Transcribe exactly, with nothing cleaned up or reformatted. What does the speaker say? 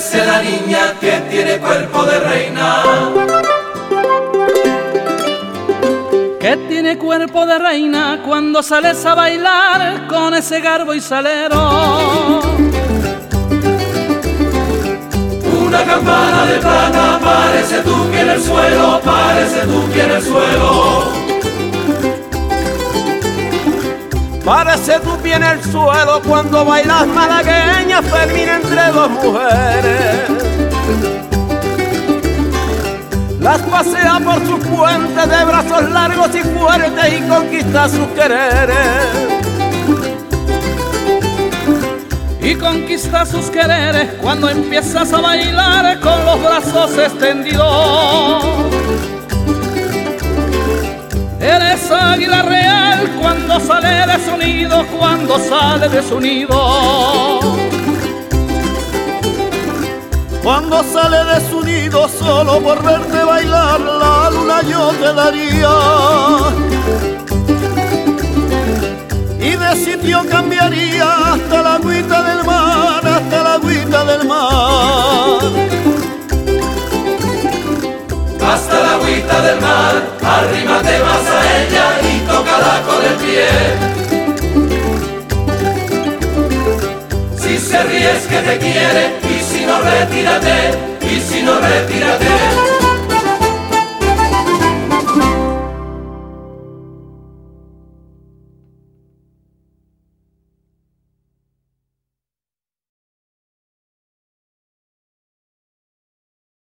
parece la niña que tiene cuerpo de reina. Que tiene cuerpo de reina cuando sales a bailar con ese garbo y salero. Una campana de plata, parece tu pie en el suelo, parece tu pie en el suelo. Parece tu pie en el suelo cuando bailas malagueña, Fermín, entre dos mujeres. Las pasea por su puente de brazos largos y fuertes y conquista sus quereres. Y conquista sus quereres cuando empiezas a bailar con los brazos extendidos. Eres águila real cuando sale de su nido, cuando sale de su nido. Cuando sale de su nido solo por verte bailar, la luna yo te daría. Y de sitio cambiaría hasta la agüita del mar, hasta la agüita del mar. Hasta la agüita del mar, arrímate más a ella y tócala con el pie. Si se ríe es que te quiere, y si no retírate, y si no retírate.